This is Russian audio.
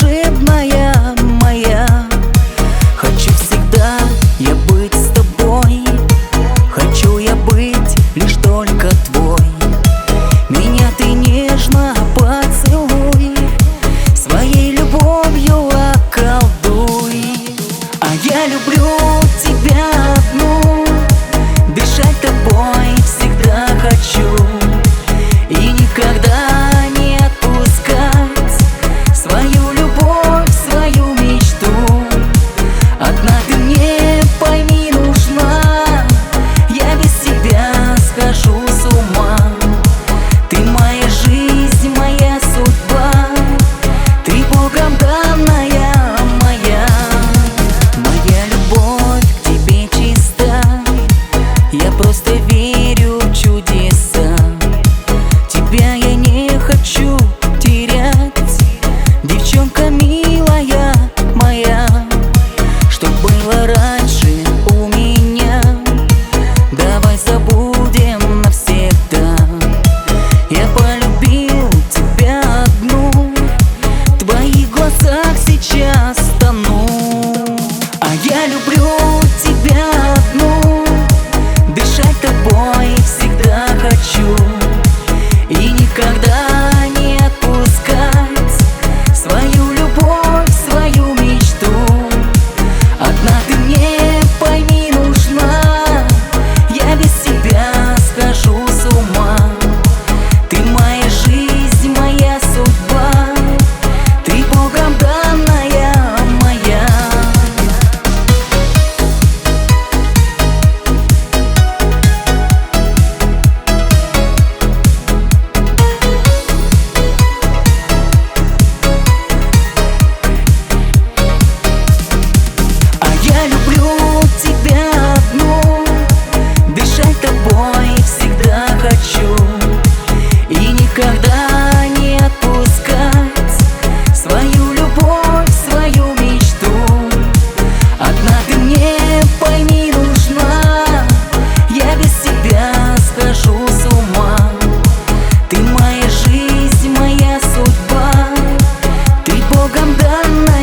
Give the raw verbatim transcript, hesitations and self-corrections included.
волшебная моя. Хочу всегда я быть с тобой, хочу я быть лишь только твой. Меня ты нежно поцелуй, своей любовью околдуй. А я люблю тебя одну, дышать тобой всегда хочу и никогда не отпускать свою любовь, свою мечту. Одна ты мне, пойми, нужна, я без тебя схожу с ума. Ты моя жизнь, моя судьба, ты Богом данная моя. Моя любовь к тебе чиста, я просто верю в чудеса. Тебя я не хочу терять, девчонка милая моя. Что было раньше у меня, давай забудем навсегда. Я полюбил тебя одну, в твоих глазах сейчас тону. А я люблю тебя одну, дышать тобой всегда хочу и никогда не отпускать свою любовь, свою мечту. Одна ты мне, пойми, нужна, я без тебя схожу с ума. Ты моя жизнь, моя судьба, ты Богом данная моя. А я люблю тебя одну, дышать тобой всегда хочу и никогда не отпускать свою любовь, свою мечту. Одна ты мне, пойми, нужна, я без тебя схожу с ума. Ты моя жизнь, моя судьба, ты Богом данная